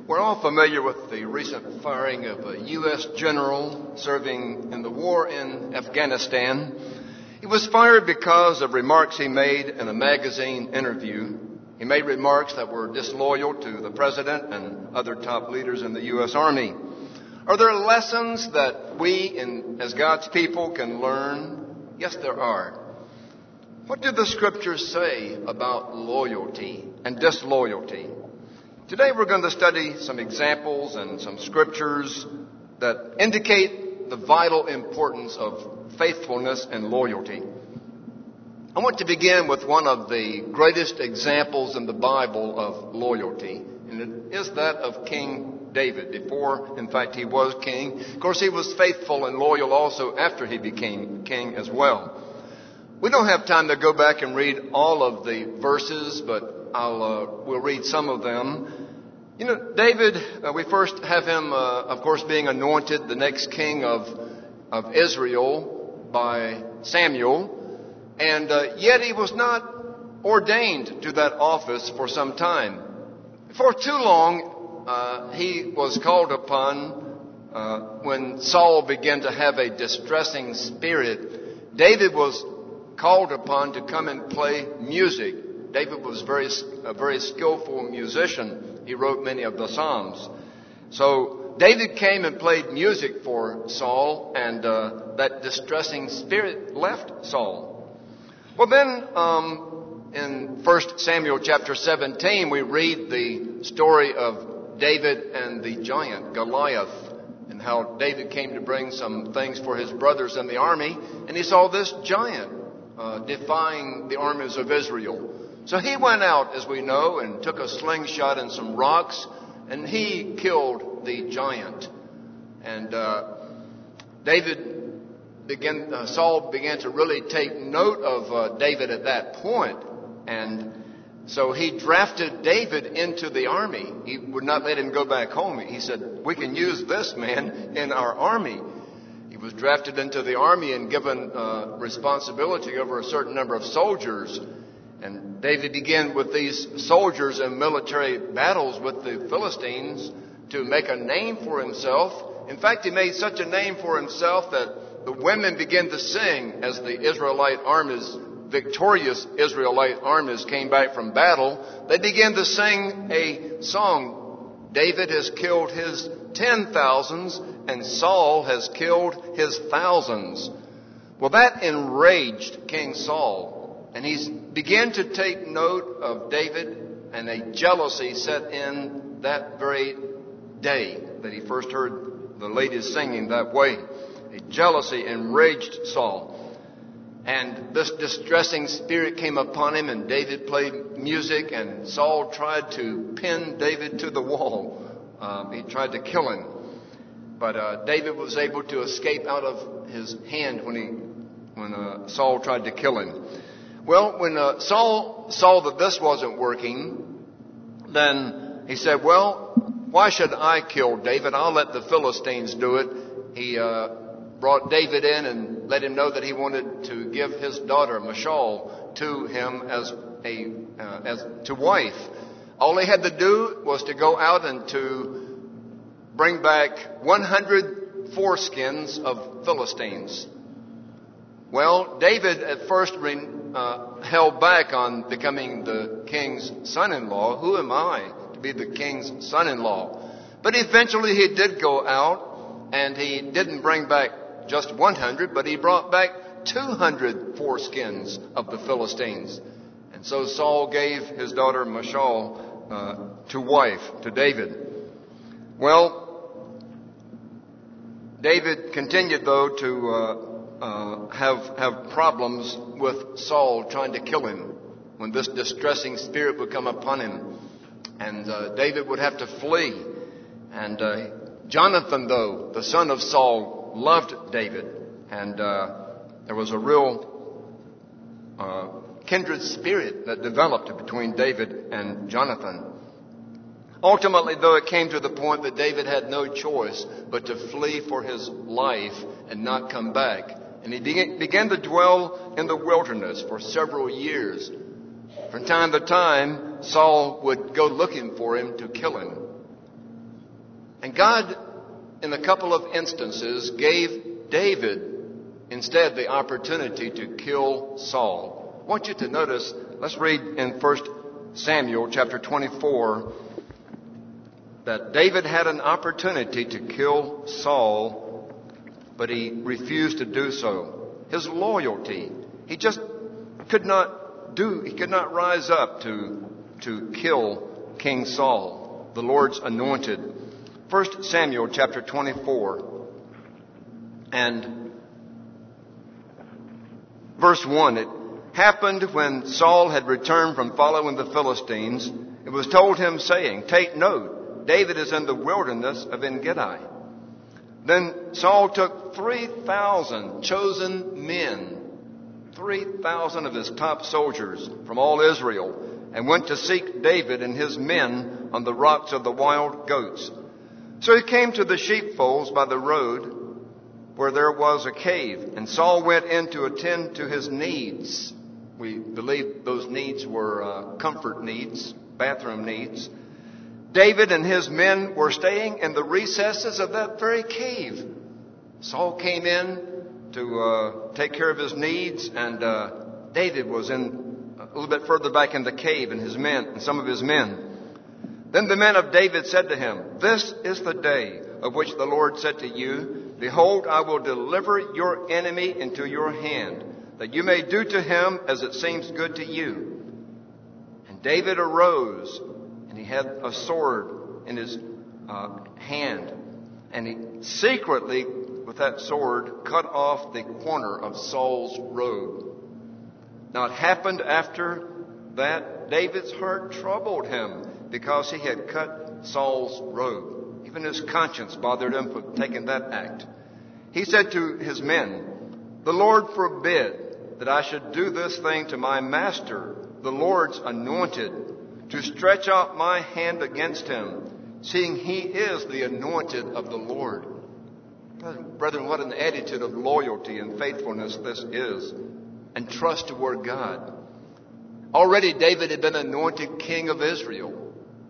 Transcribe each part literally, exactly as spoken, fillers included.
We're all familiar with the recent firing of a U S general serving in the war in Afghanistan. He was fired because of remarks he made in a magazine interview. He made remarks that were disloyal to the president and other top leaders in the U S Army. Are there lessons that we, in, as God's people, can learn? Yes, there are. What do the scriptures say about loyalty and disloyalty? Today we're going to study some examples and some scriptures that indicate the vital importance of faithfulness and loyalty. I want to begin with one of the greatest examples in the Bible of loyalty, and it is that of King David. Before, in fact, he was king. Of course, he was faithful and loyal also after he became king as well. We don't have time to go back and read all of the verses, but I'll uh, we'll read some of them. You know, David, uh, we first have him, uh, of course, being anointed the next king of of Israel by Samuel, and uh, yet he was not ordained to that office for some time. For too long, uh, he was called upon uh, when Saul began to have a distressing spirit. David was called upon to come and play music. David was very a very skillful musician. He wrote many of the Psalms. So David came and played music for Saul, and uh, that distressing spirit left Saul. Well, then um, in First Samuel chapter seventeen, we read the story of David and the giant Goliath, and how David came to bring some things for his brothers in the army, and he saw this giant uh, defying the armies of Israel. So he went out, as we know, and took a slingshot and some rocks, and he killed the giant. And uh, David began, uh, Saul began to really take note of uh, David at that point. And so he drafted David into the army. He would not let him go back home. He said, "We can use this man in our army." He was drafted into the army and given uh, responsibility over a certain number of soldiers. And David began with these soldiers in military battles with the Philistines to make a name for himself. In fact, he made such a name for himself that the women began to sing as the Israelite armies, victorious Israelite armies, came back from battle. They began to sing a song. David has killed his ten thousands and Saul has killed his thousands. Well, that enraged King Saul. And he began to take note of David, and a jealousy set in that very day that he first heard the ladies singing that way. A jealousy enraged Saul. And this distressing spirit came upon him, and David played music, and Saul tried to pin David to the wall. Um, he tried to kill him. But uh, David was able to escape out of his hand when he when uh, Saul tried to kill him. Well, when uh, Saul saw that this wasn't working, then he said, "Well, why should I kill David? I'll let the Philistines do it." He uh, brought David in and let him know that he wanted to give his daughter Michal to him as a uh, as to wife. All he had to do was to go out and to bring back one hundred foreskins of Philistines. Well, David at first uh, held back on becoming the king's son-in-law. Who am I to be the king's son-in-law? But eventually he did go out, and he didn't bring back just one hundred, but he brought back two hundred foreskins of the Philistines. And so Saul gave his daughter Michal uh, to wife to David. Well, David continued, though, to uh, Uh, have have problems with Saul trying to kill him when this distressing spirit would come upon him, and uh, David would have to flee. And uh, Jonathan, though, the son of Saul, loved David, and uh, there was a real uh, kindred spirit that developed between David and Jonathan. Ultimately, though, it came to the point that David had no choice but to flee for his life and not come back. And he began to dwell in the wilderness for several years. From time to time, Saul would go looking for him to kill him. And God, in a couple of instances, gave David instead the opportunity to kill Saul. I want you to notice, let's read in First Samuel chapter twenty-four, that David had an opportunity to kill Saul, but he refused to do so. His loyalty, he just could not do, he could not rise up to, to kill King Saul, the Lord's anointed. First Samuel chapter twenty-four and verse one, it happened when Saul had returned from following the Philistines, it was told him, saying, "Take note, David is in the wilderness of En-Gedi." Then Saul took three thousand chosen men, three thousand of his top soldiers from all Israel, and went to seek David and his men on the rocks of the wild goats. So he came to the sheepfolds by the road where there was a cave, and Saul went in to attend to his needs. We believe those needs were uh, comfort needs, bathroom needs. David and his men were staying in the recesses of that very cave. Saul came in to uh, take care of his needs, and uh, David was in a little bit further back in the cave, and his men and some of his men. Then the men of David said to him, "This is the day of which the Lord said to you, Behold, I will deliver your enemy into your hand, that you may do to him as it seems good to you." And David arose, and he had a sword in his uh, hand, and he secretly, with that sword, cut off the corner of Saul's robe. Now it happened after that, David's heart troubled him, because he had cut Saul's robe. Even his conscience bothered him for taking that act. He said to his men, "The Lord forbid that I should do this thing to my master, the Lord's anointed, to stretch out my hand against him, seeing he is the anointed of the Lord." Brethren, what an attitude of loyalty and faithfulness this is, and trust toward God. Already David had been anointed king of Israel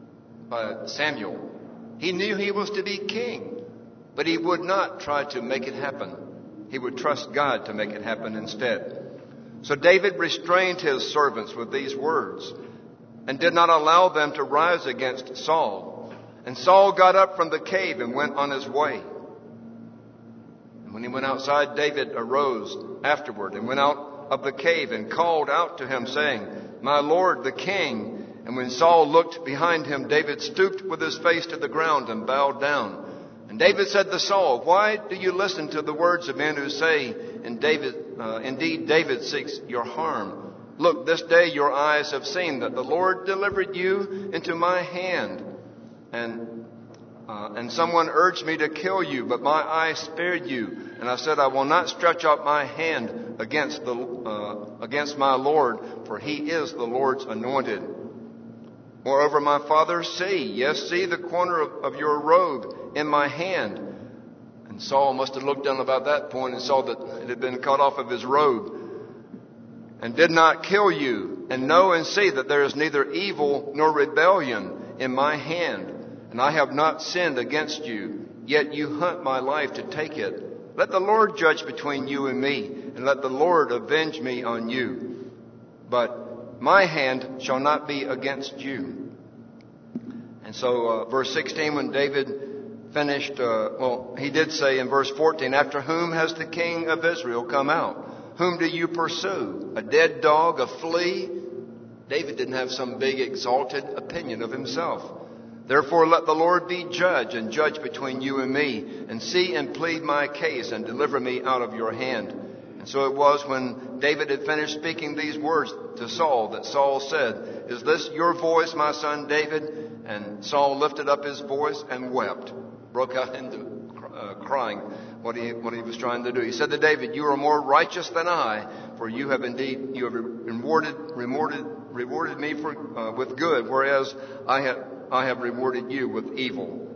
by Samuel. He knew he was to be king, but he would not try to make it happen. He would trust God to make it happen instead. So David restrained his servants with these words and did not allow them to rise against Saul. And Saul got up from the cave and went on his way. And when he went outside, David arose afterward and went out of the cave and called out to him, saying, "My lord, the king." And when Saul looked behind him, David stooped with his face to the ground and bowed down. And David said to Saul, "Why do you listen to the words of men who say, and David, uh, indeed David seeks your harm? Look, this day your eyes have seen that the Lord delivered you into my hand. And uh, and someone urged me to kill you, but my eye spared you. And I said, I will not stretch out my hand against the uh, against my Lord, for he is the Lord's anointed. Moreover, my father, see, yes, see the corner of, of your robe in my hand." And Saul must have looked down about that point and saw that it had been cut off of his robe. "And did not kill you, and know and see that there is neither evil nor rebellion in my hand. And I have not sinned against you, yet you hunt my life to take it. Let the Lord judge between you and me, and let the Lord avenge me on you. But my hand shall not be against you." And so uh, verse sixteen, when David finished, uh, well, he did say in verse fourteen, "After whom has the king of Israel come out? Whom do you pursue? A dead dog, a flea?" David didn't have some big exalted opinion of himself. "Therefore let the Lord be judge, and judge between you and me, and see and plead my case, and deliver me out of your hand." And so it was when David had finished speaking these words to Saul that Saul said, "Is this your voice, my son David?" And Saul lifted up his voice and wept, broke out into uh, crying what he what he was trying to do. He said to David, "You are more righteous than I, for you have indeed you have rewarded rewarded rewarded me for uh, with good, whereas I have I have rewarded you with evil."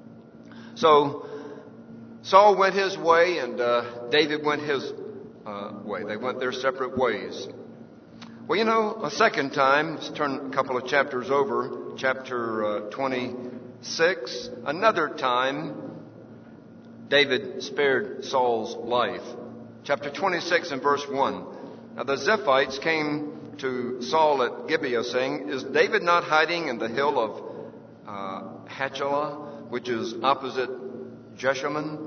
So Saul went his way, and uh, David went his uh, way. They went their separate ways. Well, you know, a second time, let's turn a couple of chapters over, chapter uh, twenty, six, another time, David spared Saul's life. Chapter twenty-six and verse one. Now the Ziphites came to Saul at Gibeah, saying, "Is David not hiding in the hill of uh, Hachilah, which is opposite Jeshimon?"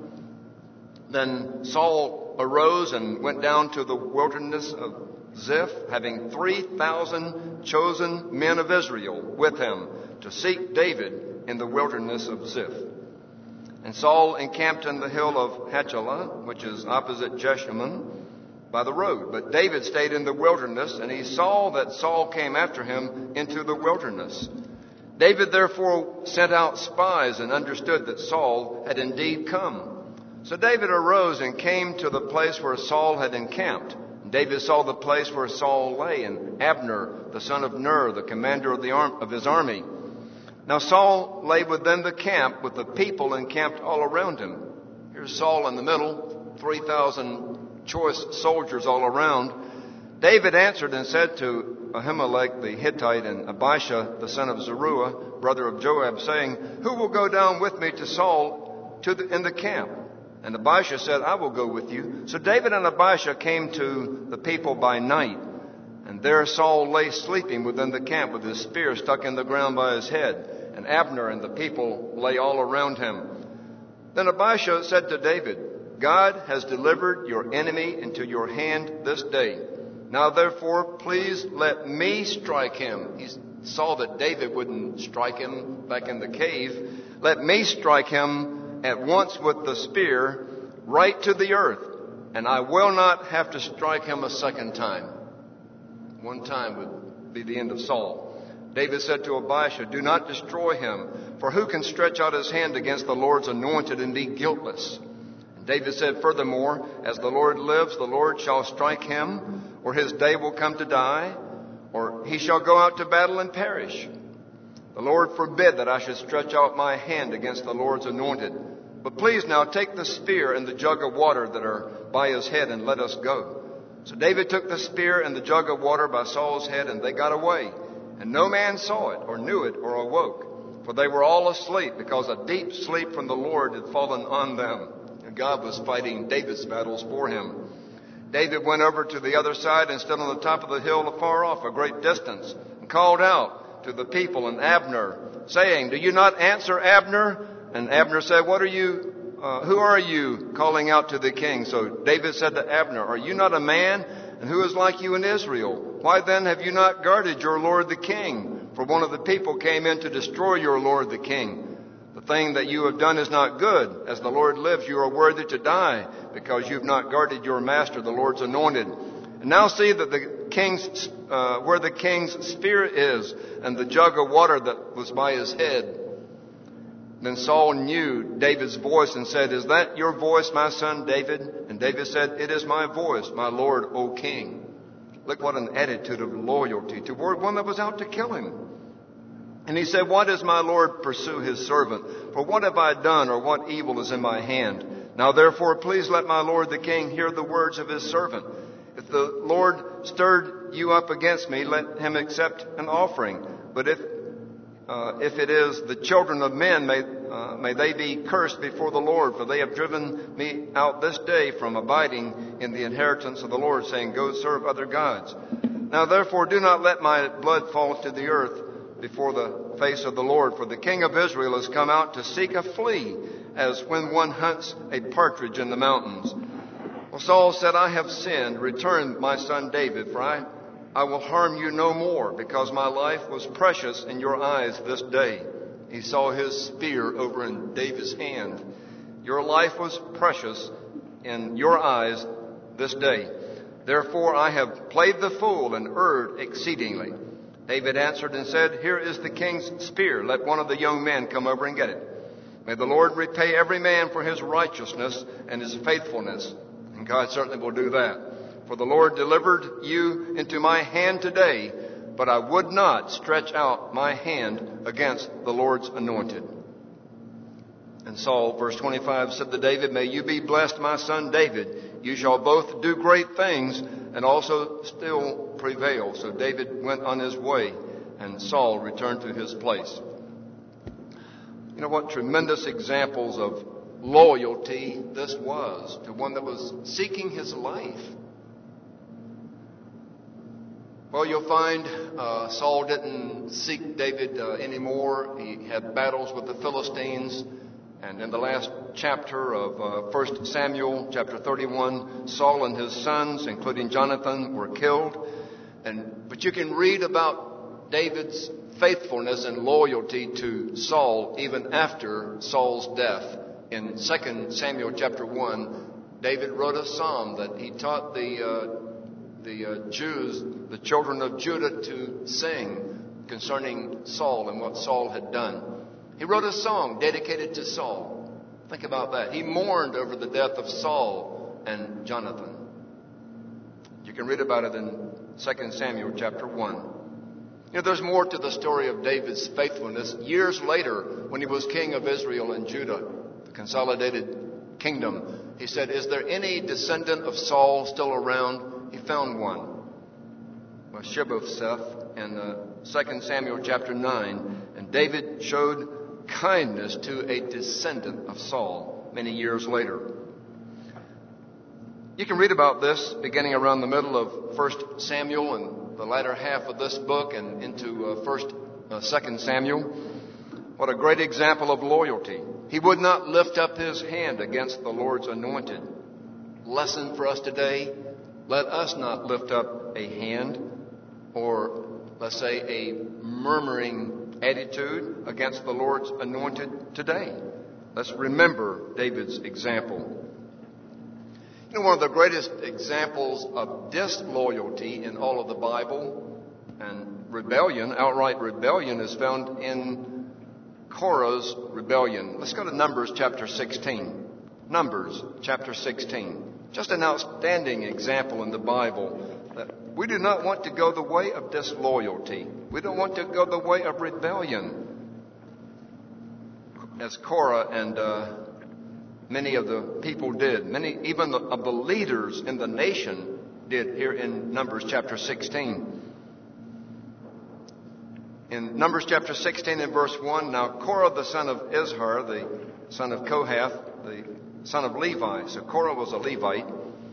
Then Saul arose and went down to the wilderness of Ziph, having three thousand chosen men of Israel with him to seek David in the wilderness of Ziph. And Saul encamped in the hill of Hachilah, which is opposite Jeshimon, by the road. But David stayed in the wilderness, and he saw that Saul came after him into the wilderness. David therefore sent out spies and understood that Saul had indeed come. So David arose and came to the place where Saul had encamped. And David saw the place where Saul lay, and Abner, the son of Ner, the commander of, the arm, of his army. Now Saul lay within the camp with the people encamped all around him. Here's Saul in the middle, three thousand choice soldiers all around. David answered and said to Ahimelech the Hittite and Abishai the son of Zeruiah, brother of Joab, saying, "Who will go down with me to Saul to the, in the camp?" And Abishai said, "I will go with you." So David and Abishai came to the people by night. And there Saul lay sleeping within the camp with his spear stuck in the ground by his head. And Abner and the people lay all around him. Then Abishai said to David, "God has delivered your enemy into your hand this day. Now therefore, please let me strike him." He saw that David wouldn't strike him back in the cave. "Let me strike him at once with the spear right to the earth, and I will not have to strike him a second time." One time would be the end of Saul. David said to Abishai, "Do not destroy him, for who can stretch out his hand against the Lord's anointed and be guiltless?" And David said, "Furthermore, as the Lord lives, the Lord shall strike him, or his day will come to die, or he shall go out to battle and perish. The Lord forbid that I should stretch out my hand against the Lord's anointed. But please now take the spear and the jug of water that are by his head and let us go." So David took the spear and the jug of water by Saul's head, and they got away. And no man saw it or knew it or awoke, for they were all asleep, because a deep sleep from the Lord had fallen on them. And God was fighting David's battles for him. David went over to the other side and stood on the top of the hill afar off, a great distance, and called out to the people and Abner, saying, "Do you not answer, Abner?" And Abner said, "What are you, uh, who are you calling out to the king?" So David said to Abner, "Are you not a man? And who is like you in Israel? Why then have you not guarded your lord the king? For one of the people came in to destroy your lord the king. The thing that you have done is not good. As the Lord lives, you are worthy to die, because you have not guarded your master, the Lord's anointed. And now see that the king's, uh, where the king's spear is, and the jug of water that was by his head." Then Saul knew David's voice and said, "Is that your voice, my son David?" And David said, "It is my voice, my lord, O king." Look what an attitude of loyalty toward one that was out to kill him. And he said, "Why does my lord pursue his servant? For what have I done, or what evil is in my hand? Now therefore, please let my lord the king hear the words of his servant. If the Lord stirred you up against me, let him accept an offering. But if Uh, if it is the children of men, may, uh, may they be cursed before the Lord, for they have driven me out this day from abiding in the inheritance of the Lord, saying, 'Go serve other gods.' Now therefore do not let my blood fall to the earth before the face of the Lord, for the king of Israel has come out to seek a flea, as when one hunts a partridge in the mountains." Well, Saul said, "I have sinned. Return, my son David, for I I will harm you no more, because my life was precious in your eyes this day." He saw his spear over in David's hand. "Your life was precious in your eyes this day. Therefore I have played the fool and erred exceedingly." David answered and said, "Here is the king's spear. Let one of the young men come over and get it. May the Lord repay every man for his righteousness and his faithfulness." And God certainly will do that. "For the Lord delivered you into my hand today, but I would not stretch out my hand against the Lord's anointed." And Saul, verse twenty-five, said to David, "May you be blessed, my son David. You shall both do great things and also still prevail." So David went on his way, and Saul returned to his place. You know what tremendous examples of loyalty this was to one that was seeking his life. Well, you'll find uh, Saul didn't seek David uh, anymore. He had battles with the Philistines. And in the last chapter of uh, First Samuel, chapter thirty-one, Saul and his sons, including Jonathan, were killed. And but you can read about David's faithfulness and loyalty to Saul even after Saul's death. In Second Samuel chapter one, David wrote a psalm that he taught the uh, the uh, Jews, the children of Judah, to sing concerning Saul and what Saul had done. He wrote a song dedicated to Saul. Think about that. He mourned over the death of Saul and Jonathan. You can read about it in Second Samuel chapter one. You know, there's more to the story of David's faithfulness. Years later, when he was king of Israel and Judah, the consolidated kingdom, he said, "Is there any descendant of Saul still around?" He found one, Mephibosheth, in uh, Second Samuel chapter nine. And David showed kindness to a descendant of Saul many years later. You can read about this beginning around the middle of First Samuel and the latter half of this book and into uh, First, uh, Second Samuel. What a great example of loyalty. He would not lift up his hand against the Lord's anointed. Lesson for us today: let us not lift up a hand or, let's say, a murmuring attitude against the Lord's anointed today. Let's remember David's example. You know, one of the greatest examples of disloyalty in all of the Bible and rebellion, outright rebellion, is found in Korah's rebellion. Let's go to Numbers chapter sixteen. Numbers chapter sixteen. Just an outstanding example in the Bible that we do not want to go the way of disloyalty. We don't want to go the way of rebellion, as Korah and uh, many of the people did. Many, even the, of the leaders in the nation did here in Numbers chapter sixteen. In Numbers chapter sixteen and verse one, now Korah the son of Izhar, the son of Kohath, the son of Levi. So Korah was a Levite,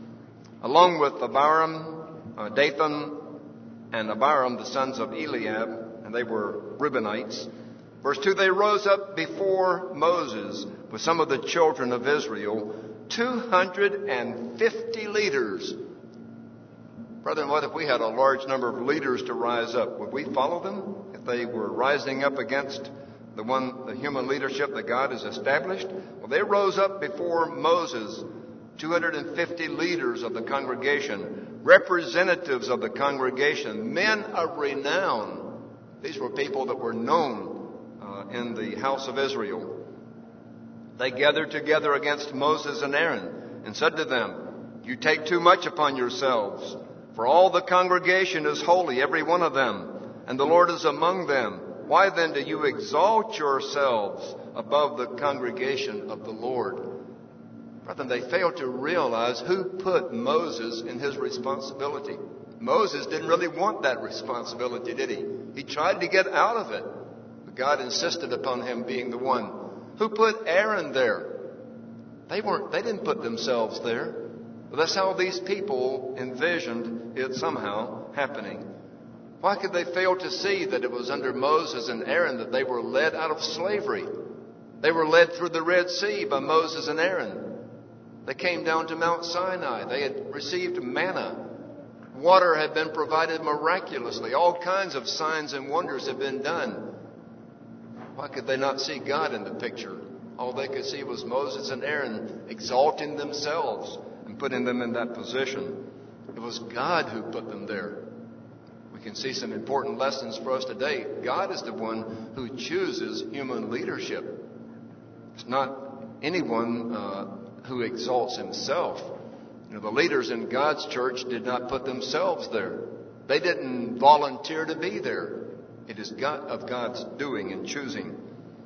along with Abiram, uh, Dathan, and Abiram, the sons of Eliab, and they were Reubenites. Verse two, they rose up before Moses with some of the children of Israel, two hundred fifty leaders. Brethren, what if we had a large number of leaders to rise up? Would we follow them if they were rising up against the one, the human leadership that God has established? Well, they rose up before Moses, two hundred fifty leaders of the congregation, representatives of the congregation, men of renown. These were people that were known uh, in the house of Israel. They gathered together against Moses and Aaron and said to them, "You take too much upon yourselves, for all the congregation is holy, every one of them, and the Lord is among them. Why then do you exalt yourselves above the congregation of the Lord?" Brethren, they failed to realize who put Moses in his responsibility. Moses didn't really want that responsibility, did he? He tried to get out of it, but God insisted upon him being the one. Who put Aaron there? They weren't, they didn't put themselves there. But that's how these people envisioned it somehow happening. Why could they fail to see that it was under Moses and Aaron that they were led out of slavery? They were led through the Red Sea by Moses and Aaron. They came down to Mount Sinai. They had received manna. Water had been provided miraculously. All kinds of signs and wonders had been done. Why could they not see God in the picture? All they could see was Moses and Aaron exalting themselves and putting them in that position. It was God who put them there. We can see some important lessons for us today. God is the one who chooses human leadership. It's not anyone uh, who exalts himself. You know, the leaders in God's church did not put themselves there. They didn't volunteer to be there. It is God, of God's doing and choosing.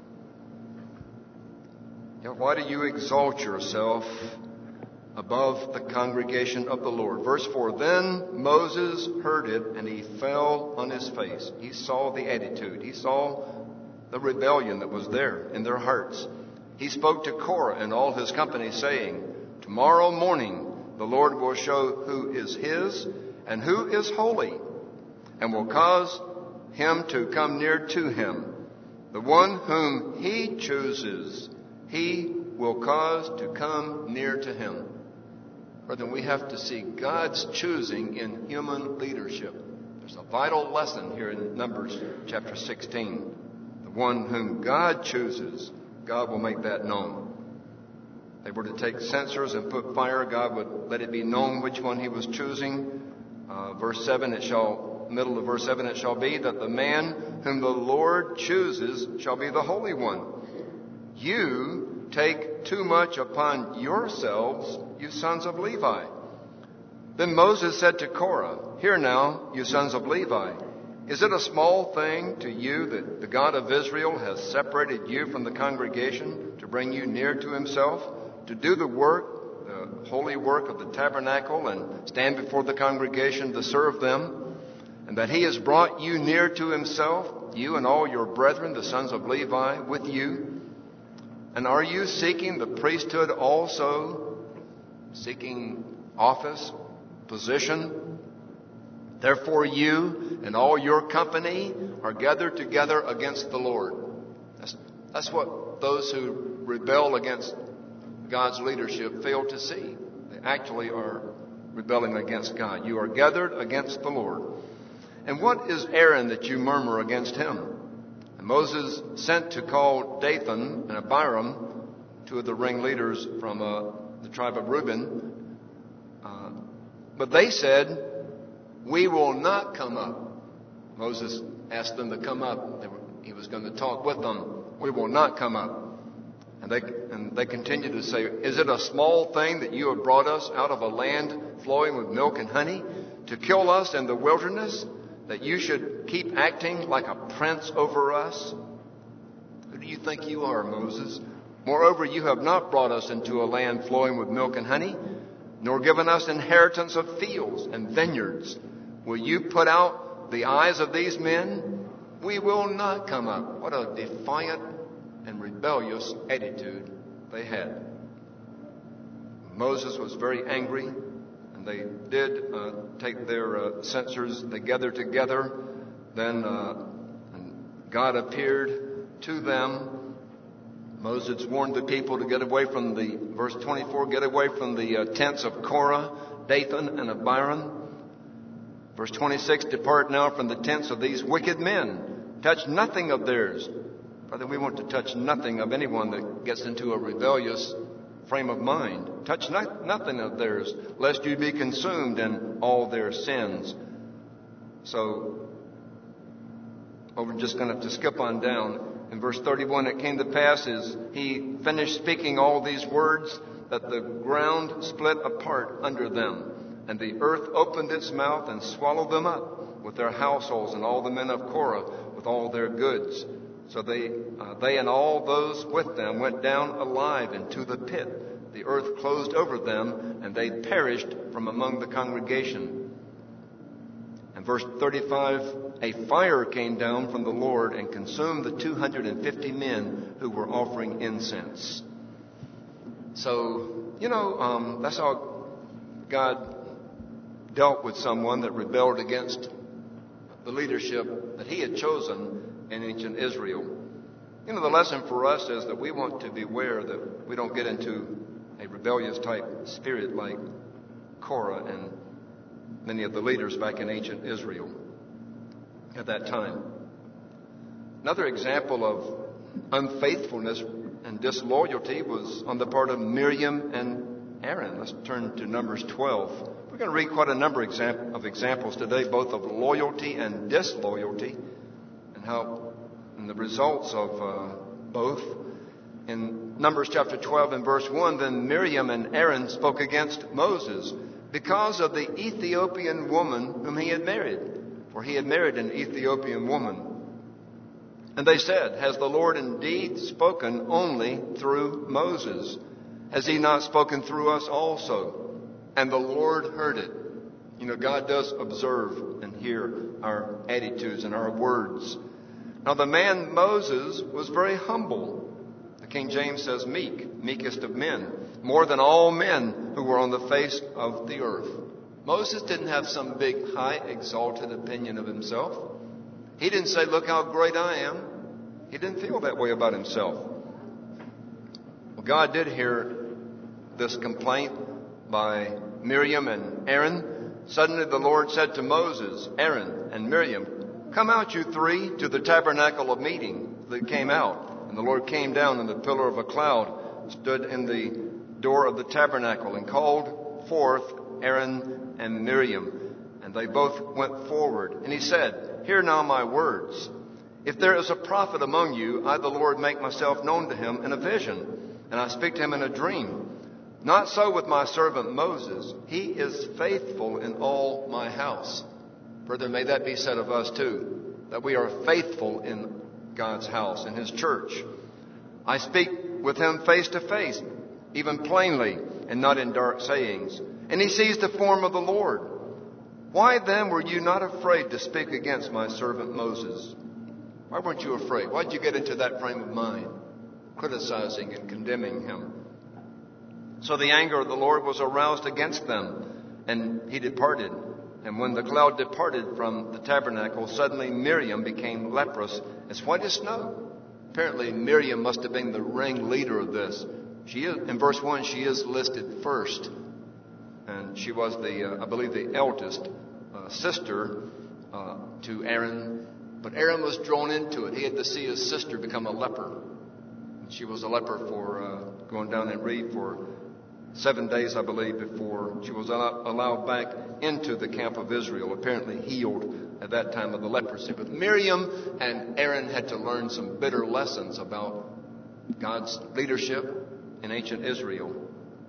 You know, why do you exalt yourself above the congregation of the Lord? Verse four, then Moses heard it and he fell on his face. He saw the attitude. He saw the rebellion that was there in their hearts. He spoke to Korah and all his company, saying, "Tomorrow morning the Lord will show who is his and who is holy, and will cause him to come near to him. The one whom he chooses, he will cause to come near to him." Brethren, we have to see God's choosing in human leadership. There's a vital lesson here in Numbers chapter sixteen. The one whom God chooses, God will make that known. If they were to take censers and put fire, God would let it be known which one he was choosing. Uh, verse seven, it shall, middle of verse seven, it shall be that the man whom the Lord chooses shall be the Holy One. You take too much upon yourselves, you sons of Levi. Then Moses said to Korah, "Hear now, you sons of Levi, is it a small thing to you that the God of Israel has separated you from the congregation to bring you near to himself, to do the work, the holy work of the tabernacle, and stand before the congregation to serve them, and that he has brought you near to himself, you and all your brethren, the sons of Levi, with you? And are you seeking the priesthood also, seeking office, position? Therefore you and all your company are gathered together against the Lord." That's, that's what those who rebel against God's leadership fail to see. They actually are rebelling against God. You are gathered against the Lord. "And what is Aaron that you murmur against him?" And Moses sent to call Dathan and Abiram, two of the ringleaders from uh, the tribe of Reuben. Uh, but they said, "We will not come up." Moses asked them to come up. They were, he was going to talk with them. "We will not come up." And they, and they continued to say, "Is it a small thing that you have brought us out of a land flowing with milk and honey to kill us in the wilderness, that you should keep acting like a prince over us? Who do you think you are, Moses? Moreover, you have not brought us into a land flowing with milk and honey, nor given us inheritance of fields and vineyards. Will you put out the eyes of these men? We will not come up." What a defiant and rebellious attitude they had. Moses was very angry, and they did uh, take their uh, censers. They gathered together. Then uh, God appeared to them. Moses warned the people to get away from the, verse twenty-four, get away from the uh, tents of Korah, Dathan, and Abiram. Verse twenty-six, "Depart now from the tents of these wicked men. Touch nothing of theirs." Brother, we want to touch nothing of anyone that gets into a rebellious frame of mind. Touch not, nothing of theirs, lest you be consumed in all their sins. So, well, we're just going to have to skip on down. In verse thirty-one, it came to pass as he finished speaking all these words that the ground split apart under them, and the earth opened its mouth and swallowed them up with their households and all the men of Korah with all their goods. So they, uh, they and all those with them went down alive into the pit. The earth closed over them, and they perished from among the congregation. And verse thirty-five, "A fire came down from the Lord and consumed the two hundred fifty men who were offering incense." So, you know, um, that's how God dealt with someone that rebelled against the leadership that he had chosen in ancient Israel. You know, the lesson for us is that we want to beware that we don't get into a rebellious type spirit like Korah and many of the leaders back in ancient Israel at that time. Another example of unfaithfulness and disloyalty was on the part of Miriam and Aaron. Let's turn to Numbers twelve. We're going to read quite a number of examples today, both of loyalty and disloyalty, and how and the results of uh, both. In Numbers chapter twelve and verse one, "Then Miriam and Aaron spoke against Moses because of the Ethiopian woman whom he had married, for he had married an Ethiopian woman. And they said, 'Has the Lord indeed spoken only through Moses? Has he not spoken through us also?' And the Lord heard it." You know, God does observe and hear our attitudes and our words. Now the man Moses was very humble. The King James says meek, meekest of men, more than all men who were on the face of the earth. Moses didn't have some big, high, exalted opinion of himself. He didn't say, look how great I am. He didn't feel that way about himself. Well, God did hear this complaint by Miriam and Aaron. Suddenly the Lord said to Moses, Aaron, and Miriam, come out, you three, to the tabernacle of meeting. They came out, and the Lord came down in the pillar of a cloud, stood in the door of the tabernacle, and called forth Aaron and Miriam. And they both went forward. And he said, hear now my words. If there is a prophet among you, I, the Lord, make myself known to him in a vision, and I speak to him in a dream. Not so with my servant Moses. He is faithful in all my house. Further, may that be said of us too, that we are faithful in God's house, in his church. I speak with him face to face, even plainly, and not in dark sayings. And he sees the form of the Lord. Why then were you not afraid to speak against my servant Moses? Why weren't you afraid? Why did you get into that frame of mind, criticizing and condemning him? So the anger of the Lord was aroused against them, and he departed. And when the cloud departed from the tabernacle, suddenly Miriam became leprous as white as snow. Apparently Miriam must have been the ringleader of this. She is, in verse one, she is listed first. And she was the, uh, I believe, the eldest uh, sister uh, to Aaron. But Aaron was drawn into it. He had to see his sister become a leper. She was a leper for, uh, going down and read, for seven days, I believe, before she was allowed back into the camp of Israel, apparently healed at that time of the leprosy. But Miriam and Aaron had to learn some bitter lessons about God's leadership in ancient Israel.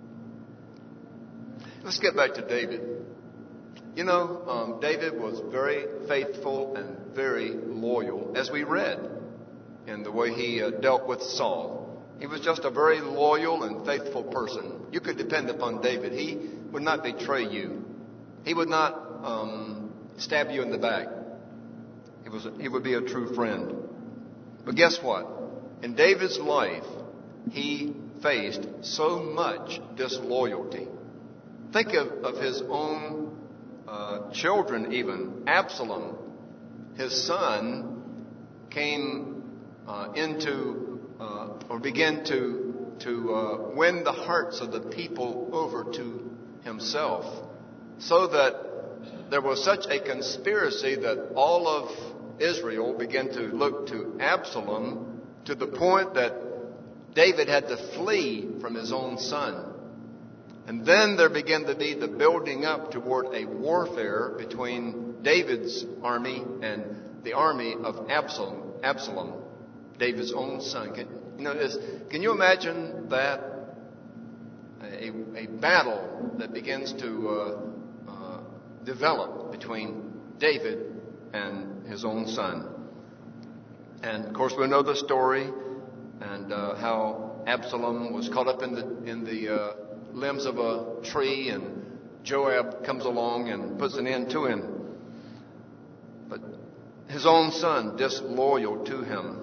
Let's get back to David. You know, um, David was very faithful and very loyal, as we read in the way he uh, dealt with Saul. He was just a very loyal and faithful person. You could depend upon David. He would not betray you. He would not um, stab you in the back. He was, he would be a true friend. But guess what? In David's life, he faced so much disloyalty. Think of, of his own uh, children even. Absalom, his son, came uh, into uh, or began to to uh, win the hearts of the people over to himself, so that there was such a conspiracy that all of Israel began to look to Absalom, to the point that David had to flee from his own son. And then there began to be the building up toward a warfare between David's army and the army of Absalom, Absalom, David's own son. Can, you know, is, can you imagine that? A, a battle that begins to uh, uh, develop between David and his own son. And of course, we know the story, and uh, how Absalom was caught up in the in the uh, limbs of a tree, and Joab comes along and puts an end to him. But his own son, disloyal to him.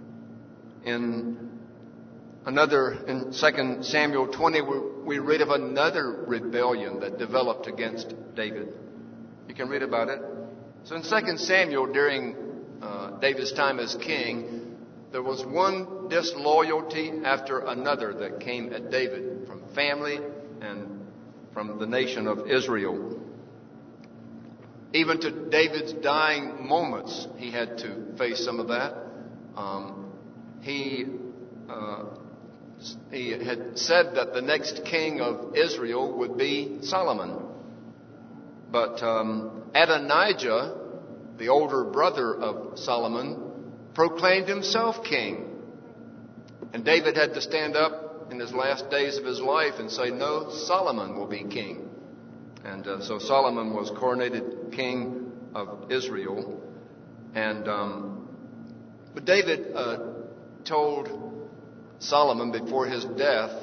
In another, in Second Samuel twenty, we, we read of another rebellion that developed against David. You can read about it. So in Second Samuel, during uh, David's time as king, there was one disloyalty after another that came at David from family and from the nation of Israel. Even to David's dying moments, he had to face some of that. Um, he uh, he had said that the next king of Israel would be Solomon. But um, Adonijah, the older brother of Solomon, proclaimed himself king. And David had to stand up in his last days of his life and say, no, Solomon will be king. And uh, so Solomon was coronated king of Israel. And um, but David uh, told Solomon before his death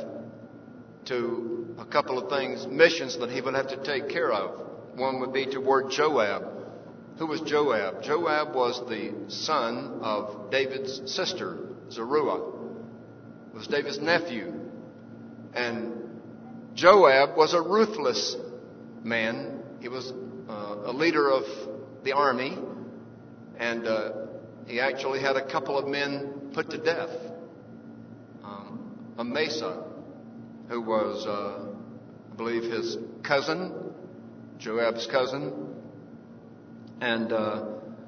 to a couple of things, missions that he would have to take care of. One would be toward Joab. Who was Joab? Joab was the son of David's sister, Zeruiah. Was David's nephew. And Joab was a ruthless man. He was uh, a leader of the army. And uh, he actually had a couple of men put to death. Um, Amasa, who was, uh, I believe, his cousin, Joab's cousin. And uh,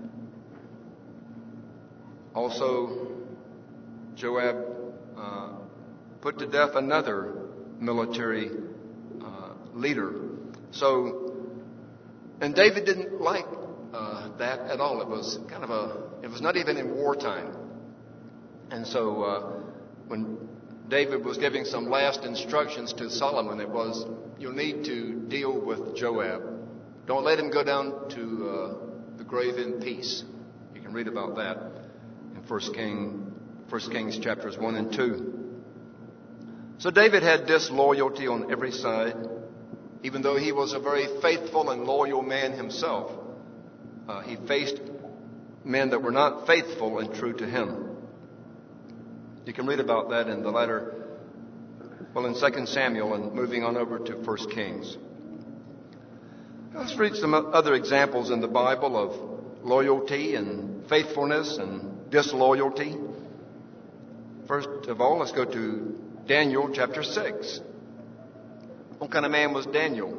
also Joab uh, put to death another military uh, leader. So, and David didn't like uh, that at all. It was kind of a, it was not even in wartime. And so uh, when David was giving some last instructions to Solomon, it was, you'll need to deal with Joab. Don't let him go down to uh, the grave in peace. You can read about that in First King, First Kings chapters one and two. So David had disloyalty on every side, even though he was a very faithful and loyal man himself. Uh, he faced men that were not faithful and true to him. You can read about that in the latter, well, in Second Samuel and moving on over to First Kings. Let's read some other examples in the Bible of loyalty and faithfulness and disloyalty. First of all, let's go to Daniel chapter six. What kind of man was Daniel?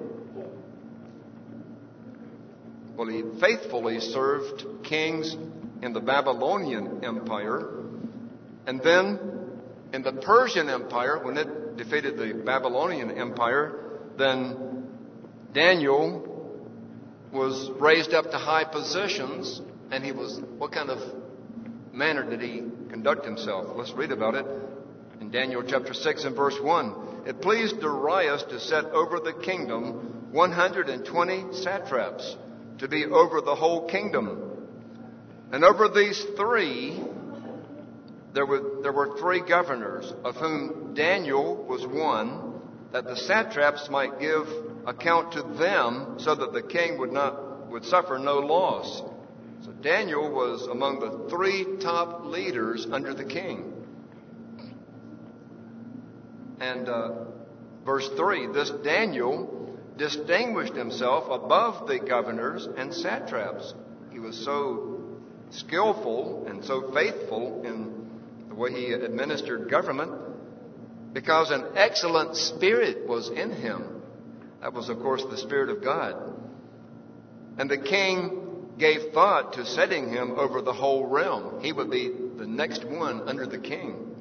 Well, he faithfully served kings in the Babylonian Empire. And then in the Persian Empire, when it defeated the Babylonian Empire, then Daniel was raised up to high positions, and he was, what kind of manner did he conduct himself? Let's read about it in Daniel chapter six and verse one. It pleased Darius to set over the kingdom one hundred twenty satraps to be over the whole kingdom. And over these three, there were, there were three governors, of whom Daniel was one, that the satraps might give account to them so that the king would not would suffer no loss. So Daniel was among the three top leaders under the king. And uh, verse three, this Daniel distinguished himself above the governors and satraps. He was so skillful and so faithful in the way he administered government because an excellent spirit was in him. That was, of course, the Spirit of God. And the king gave thought to setting him over the whole realm. He would be the next one under the king.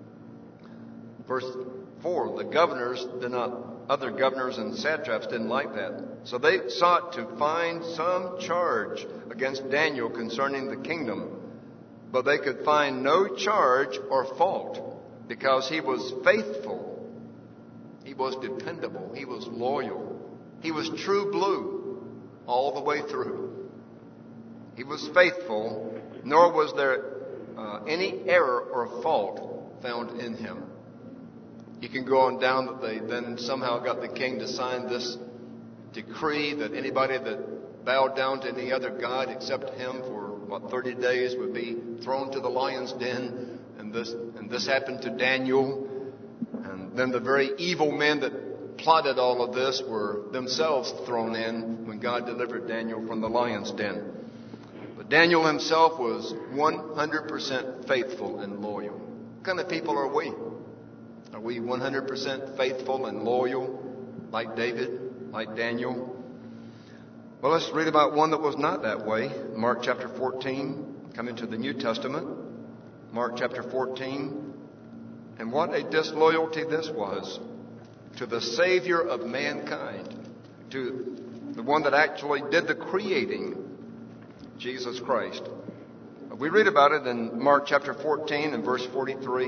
Verse four, the governors did not, other governors and satraps didn't like that. So they sought to find some charge against Daniel concerning the kingdom. But they could find no charge or fault because he was faithful. He was dependable. He was loyal. He was true blue all the way through. He was faithful, nor was there uh, any error or fault found in him. You can go on down that they then somehow got the king to sign this decree that anybody that bowed down to any other god except him for, what, thirty days would be thrown to the lion's den. And this, and this happened to Daniel. And then the very evil men that plotted all of this were themselves thrown in when God delivered Daniel from the lion's den. But Daniel himself was one hundred percent faithful and loyal. What kind of people are we? Are we one hundred percent faithful and loyal like David, like Daniel? Well, let's read about one that was not that way. Mark chapter fourteen, coming to the New Testament. Mark chapter fourteen. And what a disloyalty this was to the Savior of mankind, to the one that actually did the creating, Jesus Christ. We read about it in Mark chapter fourteen and verse forty-three.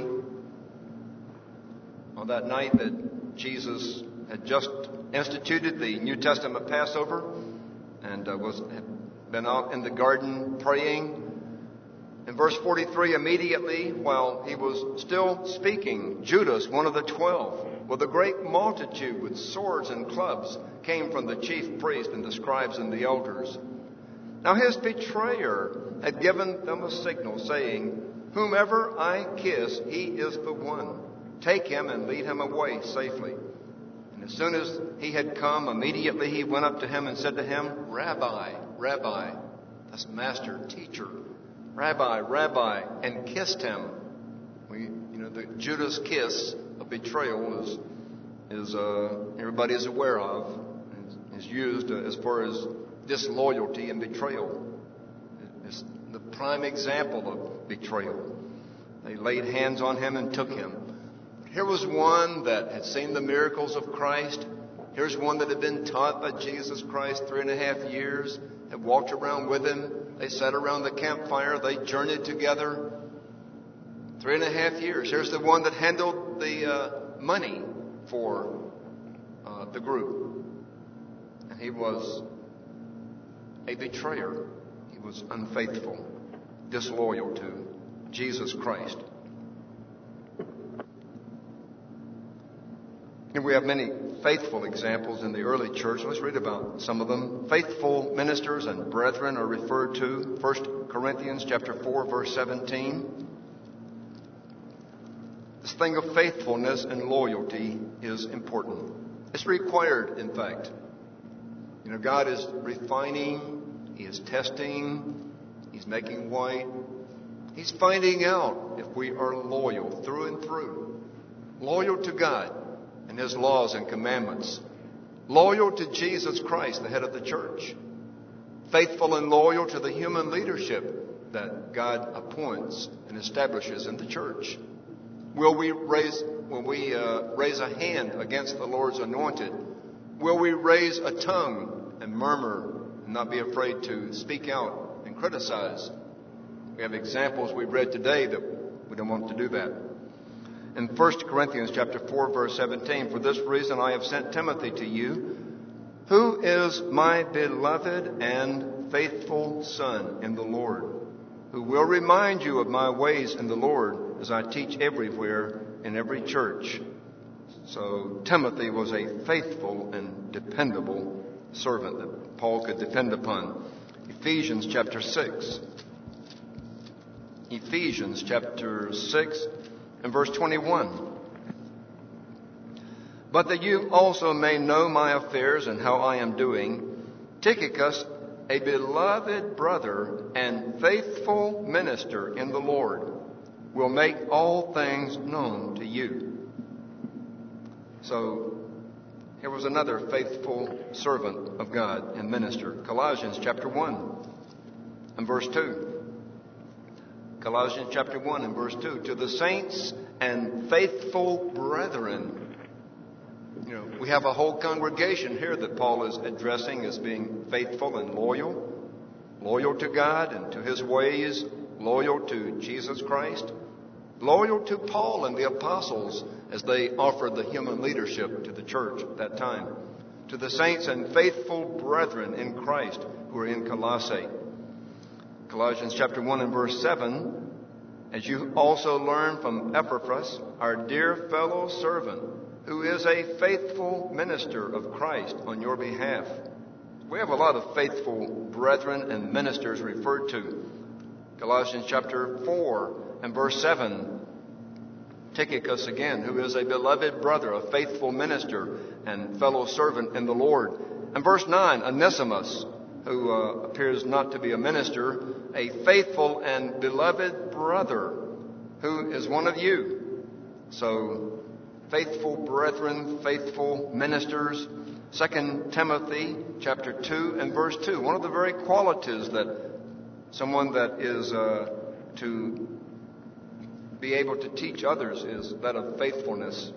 On that night that Jesus had just instituted the New Testament Passover and uh, was had been out in the garden praying. In verse forty-three, immediately while he was still speaking, Judas, one of the twelve, with a great multitude with swords and clubs, came from the chief priests and the scribes and the elders. Now his betrayer had given them a signal, saying, "Whomever I kiss, he is the one. Take him and lead him away safely." And as soon as he had come, immediately he went up to him and said to him, "Rabbi, Rabbi," that's master, teacher, "Rabbi, Rabbi," and kissed him. We, you know, the Judas kiss of betrayal is, is uh, everybody is aware of, is used uh, as far as disloyalty and betrayal. It's the prime example of betrayal. They laid hands on him and took him. Here was one that had seen the miracles of Christ. Here's one that had been taught by Jesus Christ three and a half years, had walked around with him. They sat around the campfire. They journeyed together. Three and a half years. Here's the one that handled the uh, money for uh, the group. And he was a betrayer. He was unfaithful, disloyal to Jesus Christ. And we have many faithful examples in the early church. Let's read about some of them. Faithful ministers and brethren are referred to. First Corinthians chapter four, verse seventeen. This thing of faithfulness and loyalty is important. It's required, in fact. You know, God is refining. He is testing. He's making white. He's finding out if we are loyal through and through. Loyal to God and His laws and commandments. Loyal to Jesus Christ, the head of the church. Faithful and loyal to the human leadership that God appoints and establishes in the church. Will we raise, will we uh, raise a hand against the Lord's anointed? Will we raise a tongue and murmur and not be afraid to speak out and criticize? We have examples we read today that we don't want to do that. In First Corinthians chapter four, verse seventeen, "For this reason I have sent Timothy to you, who is my beloved and faithful son in the Lord, who will remind you of my ways in the Lord as I teach everywhere in every church." So Timothy was a faithful and dependable servant that Paul could depend upon. Ephesians chapter six. Ephesians chapter six and verse twenty-one. "But that you also may know my affairs and how I am doing, Tychicus, a beloved brother and faithful minister in the Lord, will make all things known to you." So here was another faithful servant of God and minister. Colossians chapter one and verse two. Colossians chapter one and verse two. "To the saints and faithful brethren." You know, we have a whole congregation here that Paul is addressing as being faithful and loyal. Loyal to God and to His ways. Loyal to Jesus Christ. Loyal to Paul and the apostles as they offered the human leadership to the church at that time. To the saints and faithful brethren in Christ who are in Colossae. Colossians chapter one and verse seven. "As you also learned from Epaphras, our dear fellow servant, who is a faithful minister of Christ on your behalf." We have a lot of faithful brethren and ministers referred to. Colossians chapter four and verse seven. Tychicus again, who is a beloved brother, a faithful minister and fellow servant in the Lord. And verse nine, Onesimus, who uh, appears not to be a minister, a faithful and beloved brother, who is one of you. So, faithful brethren, faithful ministers. Second Timothy chapter two and verse two. One of the very qualities that someone that is uh, to be able to teach others is that of faithfulness.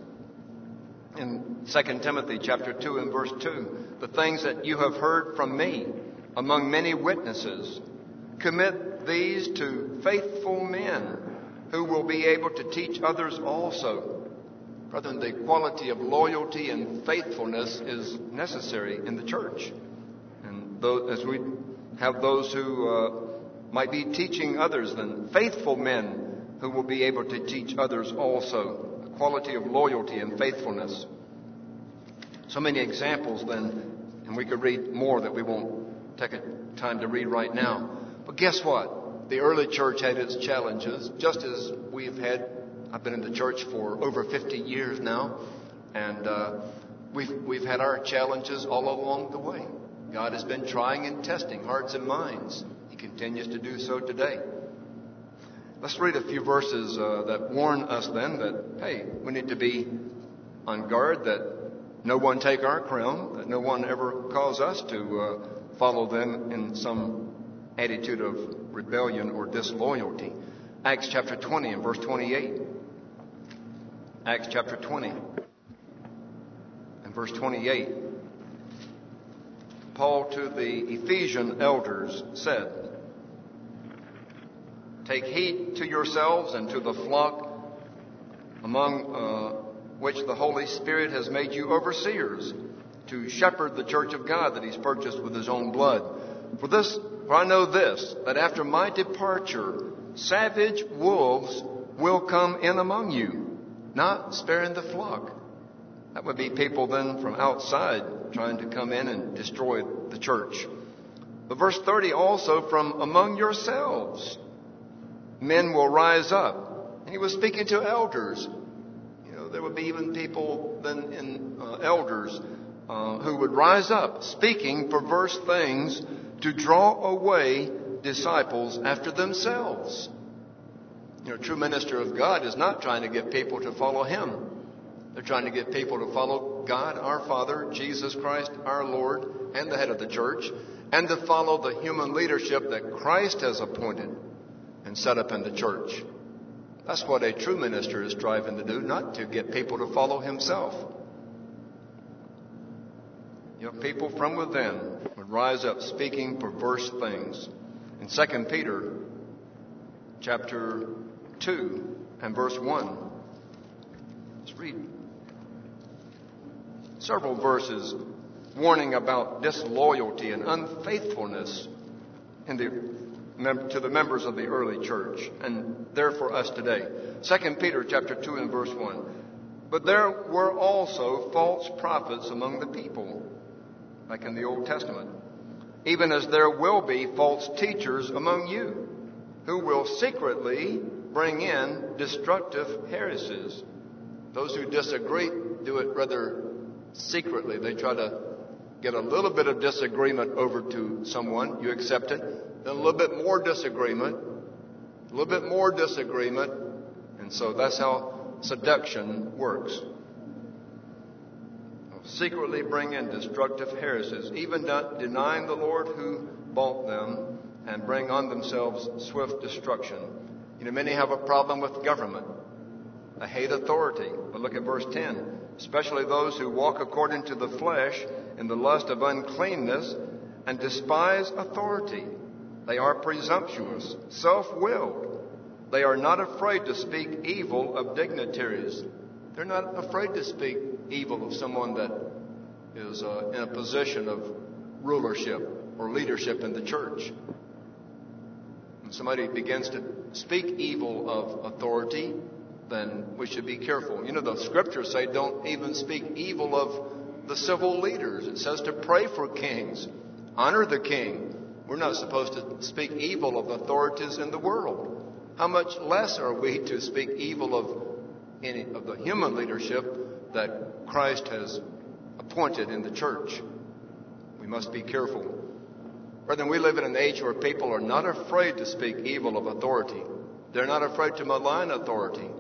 In Second Timothy chapter two and verse two, "The things that you have heard from me among many witnesses, commit these to faithful men who will be able to teach others also." Brethren, the quality of loyalty and faithfulness is necessary in the church. And though, as we have those who uh, might be teaching others, then faithful men who will be able to teach others also. The quality of loyalty and faithfulness. So many examples then, and we could read more that we won't take a time to read right now. But guess what? The early church had its challenges, just as we've had. I've been in the church for over fifty years now, and uh, we've we've had our challenges all along the way. God has been trying and testing hearts and minds. He continues to do so today. Let's read a few verses uh, that warn us then that, hey, we need to be on guard, that no one take our crown, that no one ever cause us to uh, follow them in some attitude of rebellion or disloyalty. Acts chapter twenty and verse twenty-eight. Acts chapter twenty and verse twenty-eight. Paul to the Ephesian elders said, "Take heed to yourselves and to the flock among uh, which the Holy Spirit has made you overseers, to shepherd the church of God that He's purchased with His own blood. For this, for I know this, that after my departure, savage wolves will come in among you, not sparing the flock." That would be people then from outside trying to come in and destroy the church. But verse thirty, also from among yourselves, men will rise up. And he was speaking to elders. You know, there would be even people then in uh, elders uh, who would rise up speaking perverse things to draw away disciples after themselves. You know, a true minister of God is not trying to get people to follow him. They're trying to get people to follow God, our Father, Jesus Christ, our Lord, and the head of the church, and to follow the human leadership that Christ has appointed and set up in the church. That's what a true minister is striving to do, not to get people to follow himself. You know, people from within would rise up speaking perverse things. In Second Peter chapter two and verse one, let's read several verses warning about disloyalty and unfaithfulness in the, to the members of the early church, and there for us today. Second Peter chapter two and verse one. "But there were also false prophets among the people," like in the Old Testament, "even as there will be false teachers among you, who will secretly bring in destructive heresies." Those who disagree do it rather secretly. They try to get a little bit of disagreement over to someone. You accept it. Then a little bit more disagreement. A little bit more disagreement. And so that's how seduction works. Secretly bring in destructive heresies, even denying the Lord who bought them, and bring on themselves swift destruction. You know, many have a problem with government. They hate authority. But look at verse ten. "Especially those who walk according to the flesh in the lust of uncleanness and despise authority. They are presumptuous, self-willed. They are not afraid to speak evil of dignitaries." They're not afraid to speak evil of someone that is uh, in a position of rulership or leadership in the church. When somebody begins to speak evil of authority, then we should be careful. You know, the scriptures say don't even speak evil of the civil leaders. It says to pray for kings, honor the king. We're not supposed to speak evil of authorities in the world. How much less are we to speak evil of any of the human leadership that Christ has appointed in the church? We must be careful. Brethren, we live in an age where people are not afraid to speak evil of authority. They're not afraid to malign authority.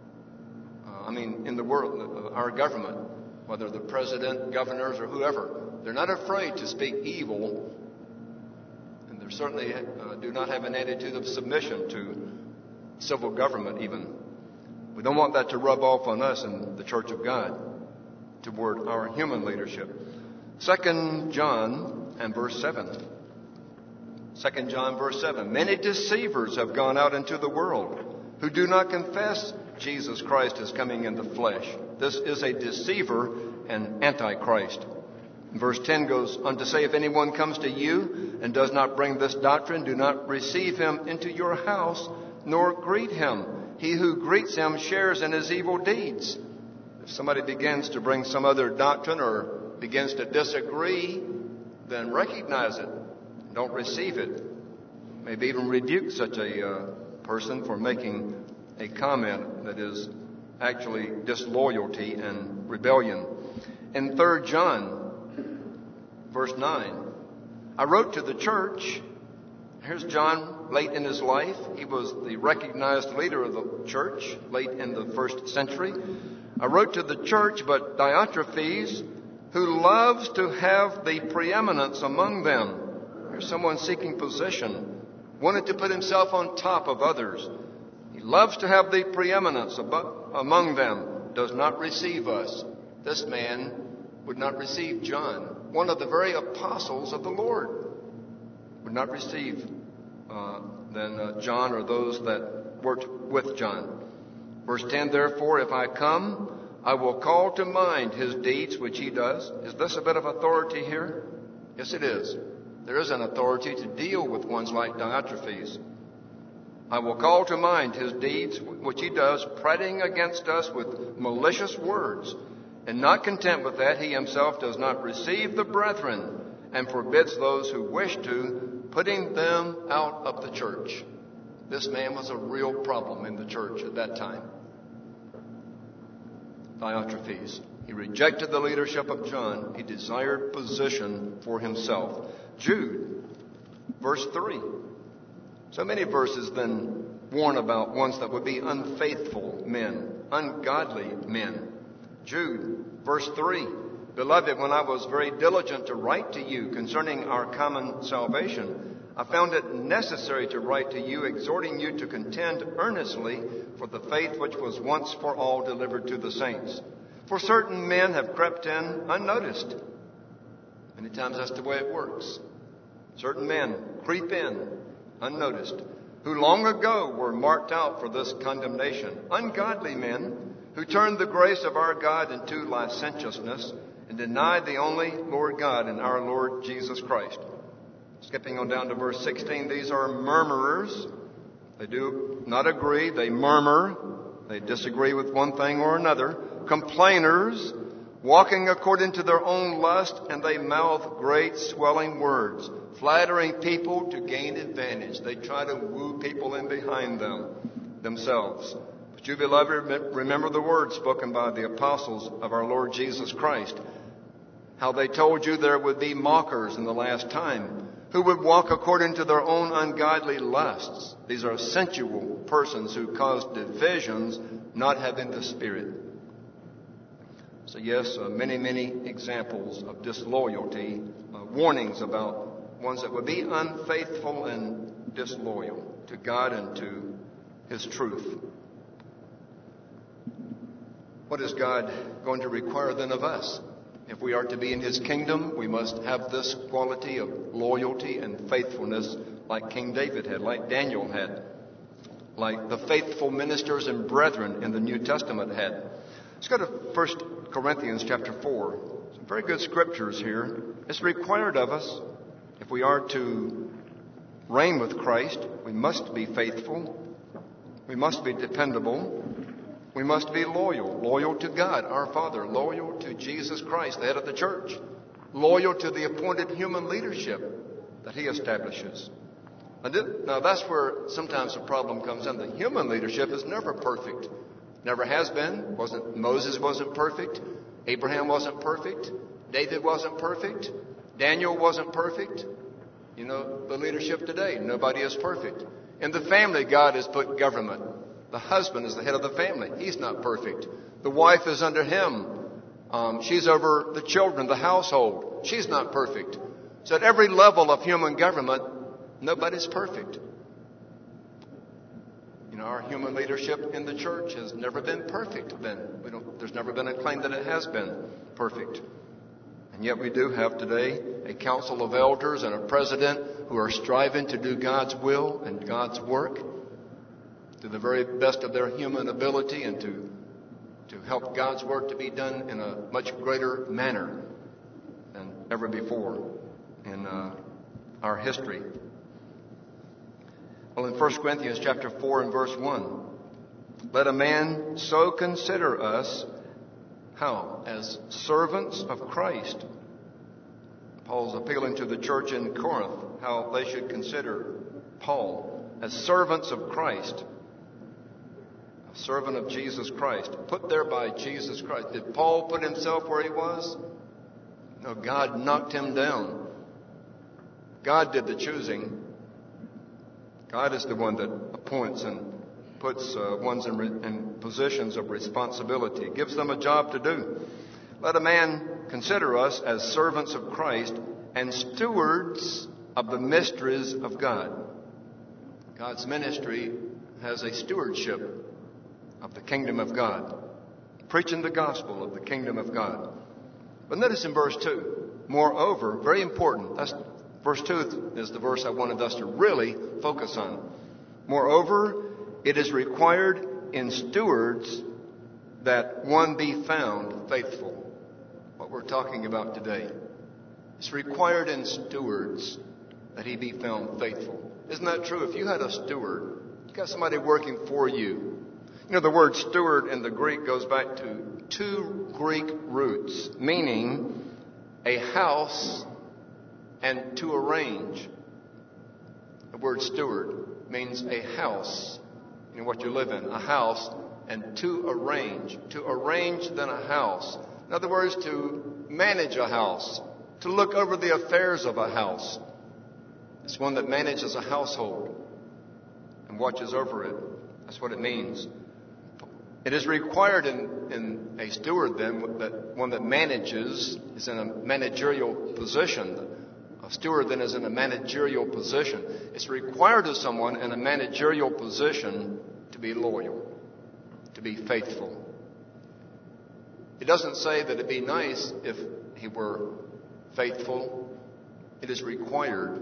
I mean, in the world, our government, whether the president, governors, or whoever, they're not afraid to speak evil, and they certainly uh, do not have an attitude of submission to civil government even. We don't want that to rub off on us in the church of God toward our human leadership. Second John and verse seven. Second John verse seven. "Many deceivers have gone out into the world, who do not confess Jesus Christ is coming in the flesh." This is a deceiver and antichrist. Verse ten goes on to say, "If anyone comes to you and does not bring this doctrine, do not receive him into your house, nor greet him. He who greets him shares in his evil deeds." If somebody begins to bring some other doctrine or begins to disagree, then recognize it. don't receive it. Maybe even rebuke such a uh, person for making a comment that is actually disloyalty and rebellion. In Third John, verse nine, I wrote to the church. Here's John late in his life. He was the recognized leader of the church late in the first century. I wrote to the church, but Diotrephes, who loves to have the preeminence among them. Here's someone seeking position, wanted to put himself on top of others. He loves to have the preeminence among them, does not receive us. This man would not receive John, one of the very apostles of the Lord, would not receive uh, then uh, John or those that worked with John. Verse ten, therefore, if I come, I will call to mind his deeds which he does. Is this a bit of authority here? Yes, it is. There is an authority to deal with ones like Diotrephes. I will call to mind his deeds which he does, prating against us with malicious words. And not content with that, he himself does not receive the brethren and forbids those who wish to, putting them out of the church. This man was a real problem in the church at that time. Diotrephes. He rejected the leadership of John. He desired position for himself. Jude, verse three. So many verses then warn about ones that would be unfaithful men, ungodly men. Jude, verse three. Beloved, when I was very diligent to write to you concerning our common salvation, I found it necessary to write to you, exhorting you to contend earnestly for the faith which was once for all delivered to the saints. For certain men have crept in unnoticed. Many times that's the way it works. Certain men creep in unnoticed, who long ago were marked out for this condemnation. Ungodly men who turned the grace of our God into licentiousness and denied the only Lord God and our Lord Jesus Christ. Skipping on down to verse sixteen, these are murmurers. They do not agree. They murmur. They disagree with one thing or another. Complainers, walking according to their own lust, and they mouth great swelling words, flattering people to gain advantage. They try to woo people in behind them themselves. But you, beloved, remember the words spoken by the apostles of our Lord Jesus Christ, how they told you there would be mockers in the last time, who would walk according to their own ungodly lusts. These are sensual persons who cause divisions, not having the Spirit. So yes, uh, many, many examples of disloyalty, uh, warnings about ones that would be unfaithful and disloyal to God and to His truth. What is God going to require then of us? If we are to be in His kingdom, we must have this quality of loyalty and faithfulness like King David had, like Daniel had, like the faithful ministers and brethren in the New Testament had. Let's go to First Corinthians chapter four. Some very good scriptures here. It's required of us, if we are to reign with Christ, we must be faithful. We must be dependable. We must be loyal. Loyal to God, our Father. Loyal to Jesus Christ, the head of the church. Loyal to the appointed human leadership that He establishes. Now that's where sometimes the problem comes in. The human leadership is never perfect. Never has been. Wasn't Moses wasn't perfect. Abraham wasn't perfect. David wasn't perfect. Daniel wasn't perfect. You know, the leadership today, nobody is perfect. In the family, God has put government. The husband is the head of the family. He's not perfect. The wife is under him. Um, she's over the children, the household. She's not perfect. So at every level of human government, nobody's perfect. You know, our human leadership in the church has never been perfect then. We don't, there's never been a claim that it has been perfect. And yet we do have today a council of elders and a president who are striving to do God's will and God's work to the very best of their human ability and to, to help God's work to be done in a much greater manner than ever before in uh, our history. Well, in First Corinthians chapter four and verse one, let a man so consider us, how? As servants of Christ. Paul's appealing to the church in Corinth. how they should consider Paul as servants of Christ, a servant of Jesus Christ, put there by Jesus Christ. Did Paul put himself where he was? No, God knocked him down. God did the choosing. God is the one that appoints and puts uh, ones in, re- in positions of responsibility, gives them a job to do. Let a man consider us as servants of Christ and stewards of the mysteries of God. God's ministry has a stewardship of the kingdom of God, preaching the gospel of the kingdom of God. But notice in verse two, moreover, very important. That's verse two is the verse I wanted us to really focus on. Moreover, it is required in stewards that one be found faithful. What we're talking about today. It's required in stewards that he be found faithful. Isn't that true? If you had a steward, you got somebody working for you. You know, the word steward in the Greek goes back to two Greek roots, meaning a house and to arrange. The word steward means a house, you know, what you live in, a house, and to arrange. To arrange then a house. In other words, to manage a house, to look over the affairs of a house. It's one that manages a household and watches over it. That's what it means. It is required in, in a steward then that one that manages is in a managerial position. A steward then is in a managerial position. It's required of someone in a managerial position to be loyal, to be faithful. It doesn't say that it'd be nice if he were faithful. It is required.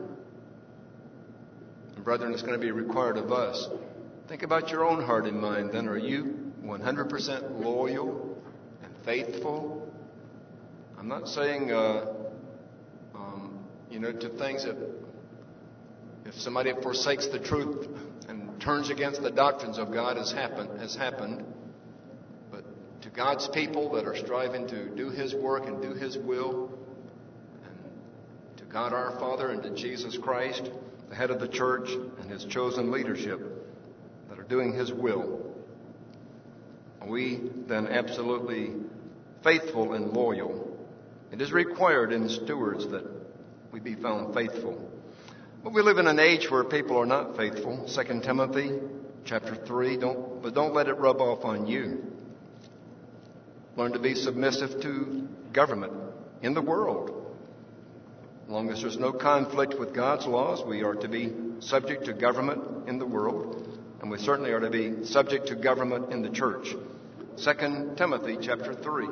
And brethren, it's going to be required of us. Think about your own heart and mind then. Are you one hundred percent loyal and faithful? I'm not saying, uh, um, you know, to things that if somebody forsakes the truth and turns against the doctrines of God has happened, has happened. To God's people that are striving to do His work and do His will, and to God our Father and to Jesus Christ, the head of the church, and His chosen leadership that are doing His will. Are we then absolutely faithful and loyal? It is required in stewards that we be found faithful. But we live in an age where people are not faithful. Second Timothy chapter three, don't, but don't let it rub off on you. Learn to be submissive to government in the world. As long as there's no conflict with God's laws, we are to be subject to government in the world, and we certainly are to be subject to government in the church. Second Timothy chapter three.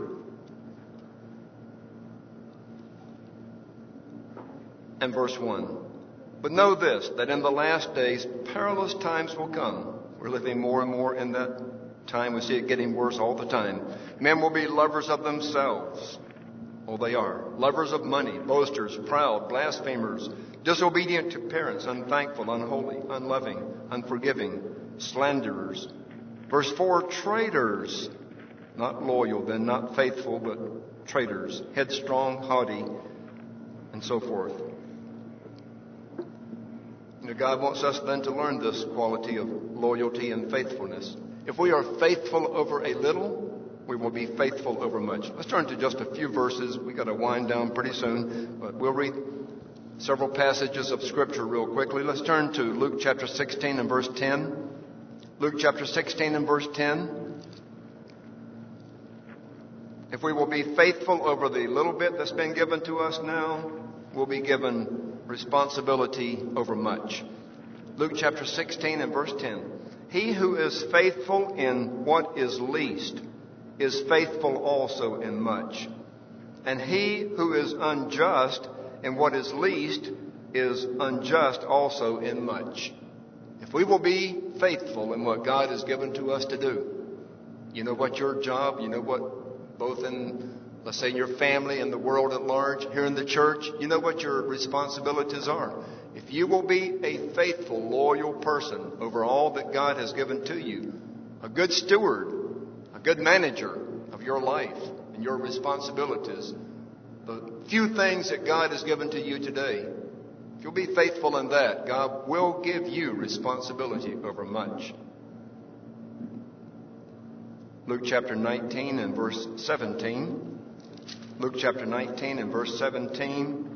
And verse one. But know this, that in the last days perilous times will come. We're living more and more in that time. We see it getting worse all the time. Men will be lovers of themselves. Oh, they are. Lovers of money, boasters, proud, blasphemers, disobedient to parents, unthankful, unholy, unloving, unforgiving, slanderers. Verse four, traitors. Not loyal, then not faithful, but traitors. Headstrong, haughty, and so forth. You know, God wants us then to learn this quality of loyalty and faithfulness. If we are faithful over a little, we will be faithful over much. Let's turn to just a few verses. We've got to wind down pretty soon, but we'll read several passages of Scripture real quickly. Let's turn to Luke chapter sixteen and verse ten. Luke chapter sixteen and verse ten. If we will be faithful over the little bit that's been given to us now, we'll be given responsibility over much. Luke chapter sixteen and verse ten. He who is faithful in what is least is faithful also in much. And he who is unjust in what is least is unjust also in much. If we will be faithful in what God has given to us to do, you know what your job, you know what, both in, let's say, in your family and the world at large, here in the church, you know what your responsibilities are. If you will be a faithful, loyal person over all that God has given to you, a good steward, a good manager of your life and your responsibilities, the few things that God has given to you today, If you'll be faithful in that, God will give you responsibility over much. Luke chapter nineteen and verse seventeen. Luke chapter nineteen and verse seventeen.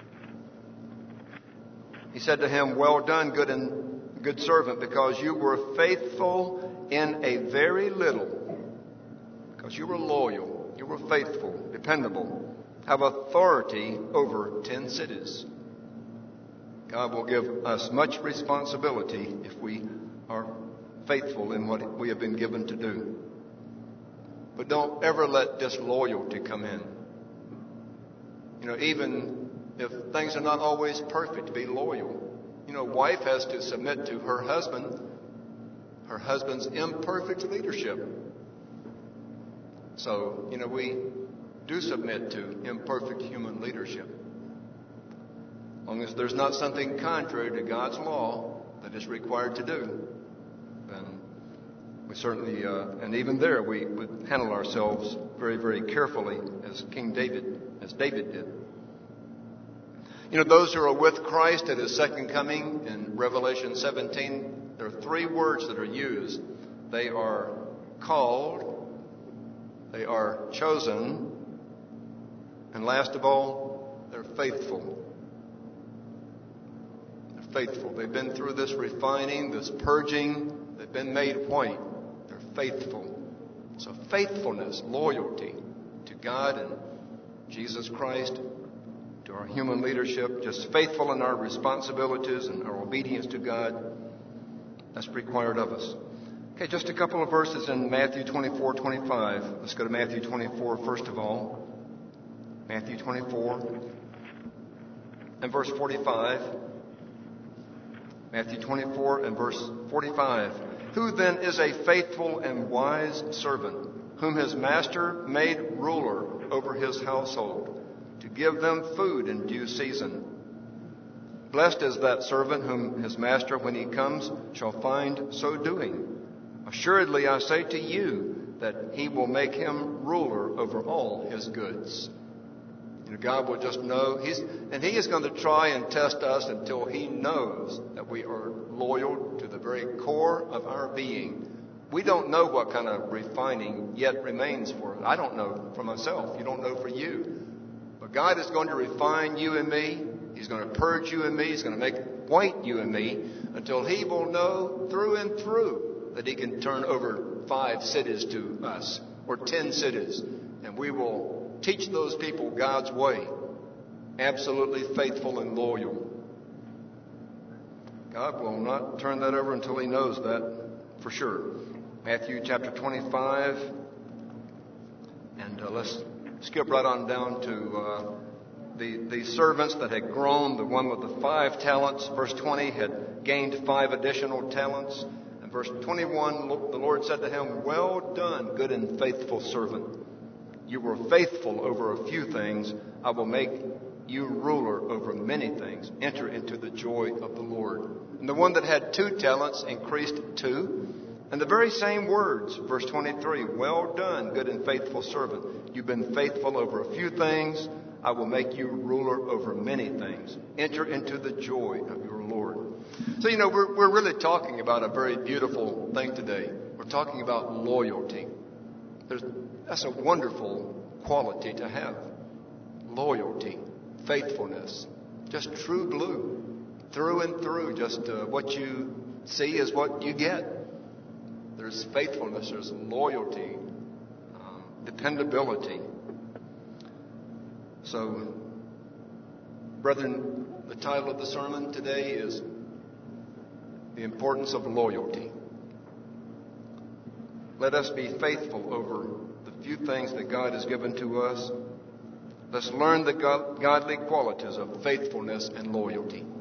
He said to him, "Well done, good and good servant, because you were faithful in a very little." Because you were loyal, you were faithful, dependable, have authority over ten cities. God will give us much responsibility if we are faithful in what we have been given to do. But don't ever let disloyalty come in. You know, even if things are not always perfect, be loyal. You know, a wife has to submit to her husband, her husband's imperfect leadership. So, you know, we do submit to imperfect human leadership. As long as there's not something contrary to God's law that is required to do, then we certainly, uh, and even there, we would handle ourselves very, very carefully as King David, as David did. You know, those who are with Christ at His second coming in Revelation seventeen, there are three words that are used. They are called, they are chosen, and last of all, they're faithful. They're faithful. They've been through this refining, this purging. They've been made white. They're faithful. So faithfulness, loyalty to God and Jesus Christ, to our human leadership, just faithful in our responsibilities and our obedience to God, that's required of us. Okay, just a couple of verses in Matthew twenty-four, twenty-five. Let's go to Matthew twenty-four first of all. Matthew twenty-four and verse forty-five. Matthew twenty-four and verse forty-five. Who then is a faithful and wise servant, whom his master made ruler over his household, to give them food in due season? Blessed is that servant whom his master, when he comes, shall find so doing. Assuredly, I say to you that he will make him ruler over all his goods. You know, God will just know, He's, and He is going to try and test us until He knows that we are loyal to the very core of our being. We don't know what kind of refining yet remains for us. I don't know for myself. You don't know for you. But God is going to refine you and me. He's going to purge you and me. He's going to make white you and me until He will know through and through that He can turn over five cities to us or ten cities. And we will teach those people God's way, absolutely faithful and loyal. God will not turn that over until He knows that for sure. Matthew chapter twenty-five, and uh, let's skip right on down to uh, the, the servants that had grown. The one with the five talents, verse twenty, had gained five additional talents. And verse twenty-one, the Lord said to him, "Well done, good and faithful servant. You were faithful over a few things. I will make you ruler over many things. Enter into the joy of the Lord." And the one that had two talents increased two. And the very same words, verse twenty-three, "Well done, good and faithful servant. You've been faithful over a few things. I will make you ruler over many things. Enter into the joy of your Lord." So, you know, we're, we're really talking about a very beautiful thing today. We're talking about loyalty. There's That's a wonderful quality to have. Loyalty, faithfulness, just true blue, through and through. Just uh, what you see is what you get. There's faithfulness, there's loyalty, um, dependability. So, brethren, the title of the sermon today is The Importance of Loyalty. Let us be faithful over the few things that God has given to us. Let's learn the godly qualities of faithfulness and loyalty.